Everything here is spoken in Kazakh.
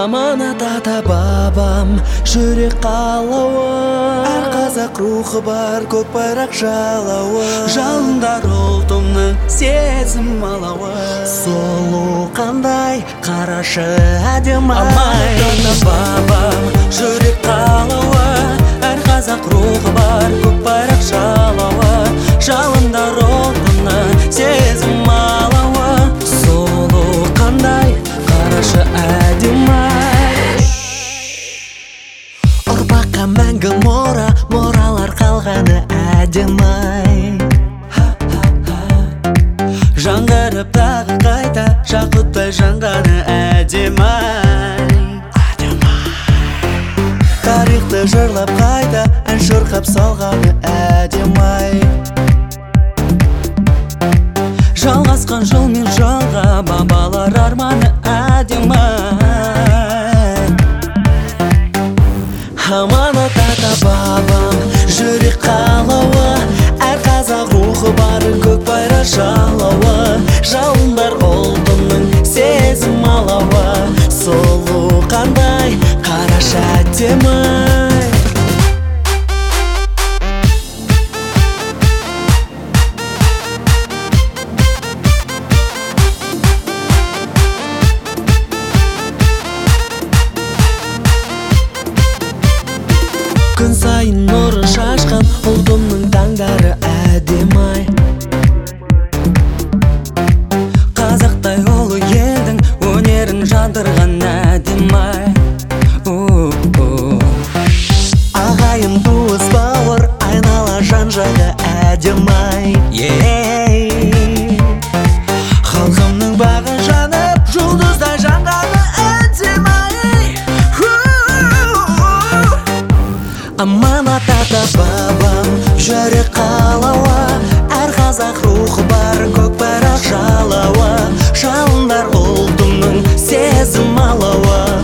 Аманат ата бабам жүрек қалауы, әр қазақ рухы бар көк байрақ жалауы, жалындар ұлтымның сезім алауы. Сұлу қандай қарашы әдемі. Аманат ата бабам жүрек қалауы, әр қазақ рухы бар көк байрақ жалауы, жалындар ұлтымның сезім алауы. Сұлу қандай қарашы әдемі. Ұрпаққа мәңгі мұралар қалғаны әдемі. Жаңғырып тағы қайта жақұттай жанғаны әдемі. Тарихты жырлап қайта ән шырқап салғаны әдемі. Жалғасқан жол мен жолға бабалар арманы әдемі. Аманат ата бабам жүрек қалауы, әр қазақ рухы бар көк байрақ жалауы, жалындар ұлтымның сезім алауы. Сұлу қандай қарашы әдемі. Күн сайын нұрын шашқан ұлтымның таңдары әдемі. Қазақтай ұлы елдің өнерін жандырған әдемі. Ағайын туыс бауыр айнала жан-жағы әдемі. Халқымның бағы жанып жұлдыздай жанғаны әдемі. Аманат ата бабам жүрек қалауы, әр қазақ рухы бар көк байрақ жалауы, жалындар ұлтымның сезім алауы.